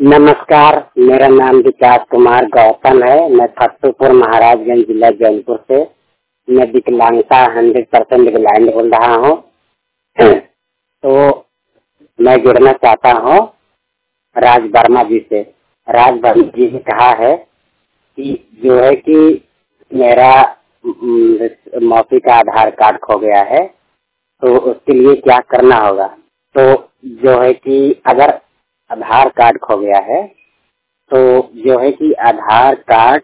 नमस्कार, मेरा नाम विकास कुमार गौतम है। मैं फतेहपुर महाराजगंज जिला जौनपुर से मैं विकलांगता 100% विकलांग बोल रहा हूँ। तो मैं जुड़ना चाहता हूँ राज वर्मा जी से। राज वर्मा जी ने कहा है कि जो है कि मेरा मौसी का आधार कार्ड खो गया है, तो उसके लिए क्या करना होगा। तो जो है कि अगर आधार कार्ड खो गया है तो जो है कि आधार कार्ड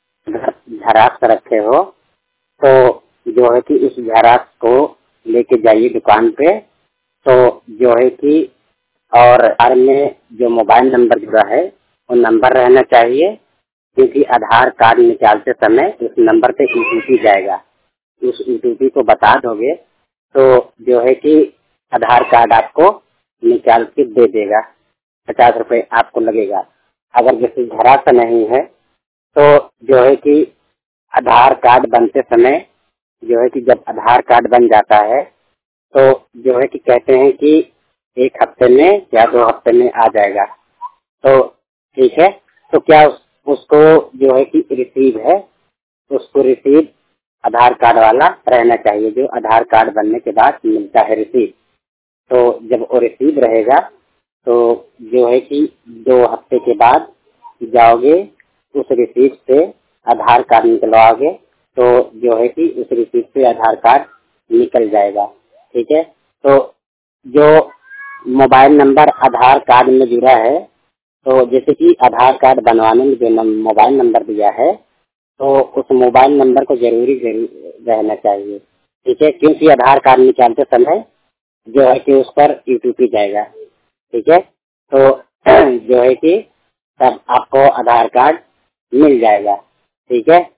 झेरॉक्स रखे हो तो जो है कि उस झेरॉक्स को लेके जाइए दुकान पे। तो जो है कि और आधार में जो मोबाइल नंबर जुड़ा है वो नंबर रहना चाहिए, क्योंकि आधार कार्ड निकालते समय उस नंबर पे OTP जाएगा। उस OTP को बता दोगे तो जो है कि आधार कार्ड आपको निकाल के दे देगा। 50 रुपए आपको लगेगा। अगर जैसे झेरॉक्स नहीं है तो जो है कि आधार कार्ड बनते समय जो है कि जब आधार कार्ड बन जाता है तो जो है कि कहते हैं कि 1 हफ्ते में या 2 हफ्ते में आ जाएगा। तो ठीक है, तो क्या उसको जो है कि रिसीव है, उसको रिसीव आधार कार्ड वाला रहना चाहिए, जो आधार कार्ड बनने के बाद मिलता है रिसीव। तो जब वो रिसीव रहेगा तो जो है कि 2 हफ्ते के बाद जाओगे, उस रिसीप्ट से आधार कार्ड निकलवाओगे तो जो है कि उस रिसीप्ट से आधार कार्ड निकल जाएगा। ठीक है, तो जो मोबाइल नंबर आधार कार्ड में जुड़ा है, तो जैसे कि आधार कार्ड बनवाने में जो मोबाइल नंबर दिया है तो उस मोबाइल नंबर को जरूर रहना चाहिए। ठीक है, क्योंकि आधार कार्ड निकालते समय जो है कि उस पर OTP जाएगा। ठीक है, तो जो है कि तब आपको आधार कार्ड मिल जाएगा। ठीक है,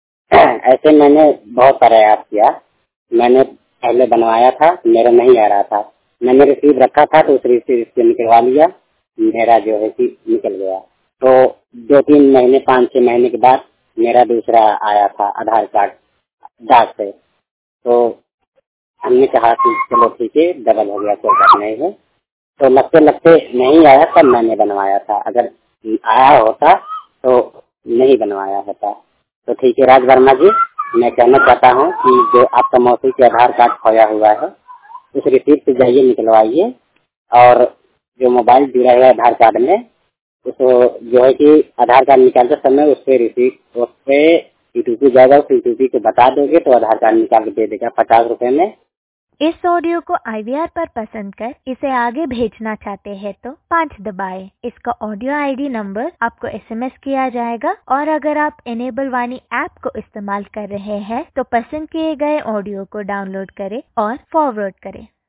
ऐसे मैंने बहुत प्रयास किया। मैंने पहले बनवाया था, मेरा नहीं आ रहा था। मैंने रिसीव रखा था तो उस रिसीव से निकलवा लिया, मेरा जो है कि निकल गया। तो 2-3 महीने 5-6 महीने के बाद मेरा दूसरा आया था आधार कार्ड डाक से। तो हमने कहा कि चलो ठीक है, डबल हो गया, कोई बात नहीं है। तो लगते लगते नहीं आया तब मैंने बनवाया था। अगर आया होता तो नहीं बनवाया होता। तो ठीक है राज वर्मा जी, मैं कहना चाहता हूँ कि जो आपका मौसी के आधार कार्ड खोया हुआ है उस रिसीप्ट से जाइए निकलवाइए, और जो मोबाइल जुड़ा है आधार कार्ड में उसको जो है कि आधार कार्ड निकालते समय उस पे OTP जाएगा। उस OTP को बता दोगे तो आधार कार्ड निकाल के दे देगा 50 रुपए में। इस ऑडियो को IVR पर पसंद कर इसे आगे भेजना चाहते हैं तो 5 दबाएं। इसका ऑडियो ID नंबर आपको SMS किया जाएगा, और अगर आप इनेबल वाणी ऐप को इस्तेमाल कर रहे हैं तो पसंद किए गए ऑडियो को डाउनलोड करें और फॉरवर्ड करें।